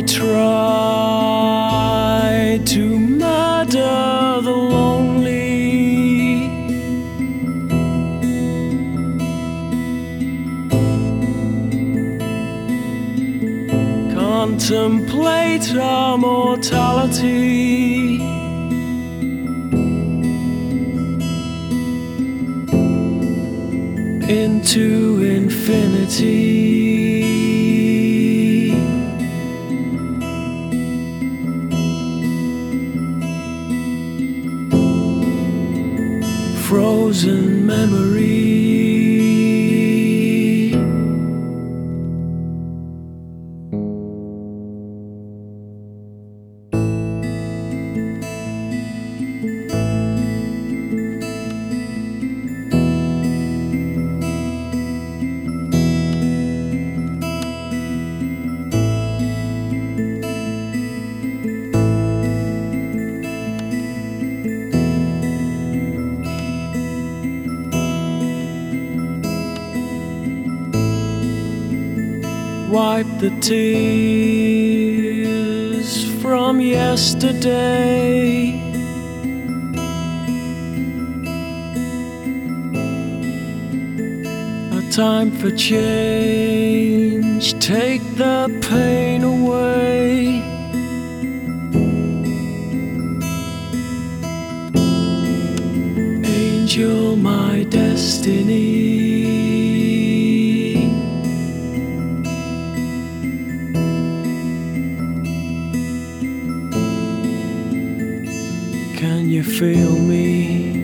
try to murder the lonely. Contemplate our mortality. Into infinity. Frozen memory. Wipe the tears from yesterday. A time for change, take the pain away. Angel, my destiny. Can you feel me?